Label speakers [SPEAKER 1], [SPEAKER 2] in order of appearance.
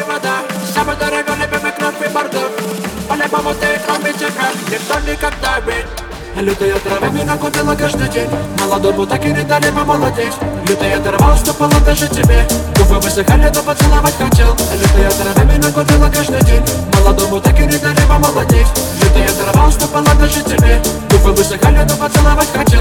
[SPEAKER 1] вода. Самый дорогой любимый кровь и бардак. По-любому ты, кроме тебя, никто никогда ведь. Лютая трава меня купила каждый день. Молодому так и не дали помолодеть. Лютая трава уступала даже тебе. Губы высыхали, но поцеловать хотел. Лютая трава меня купила каждый день. Молодому так и не дали помолодеть. Лютая трава уступала даже тебе. Губы высыхали, но поцеловать хотел.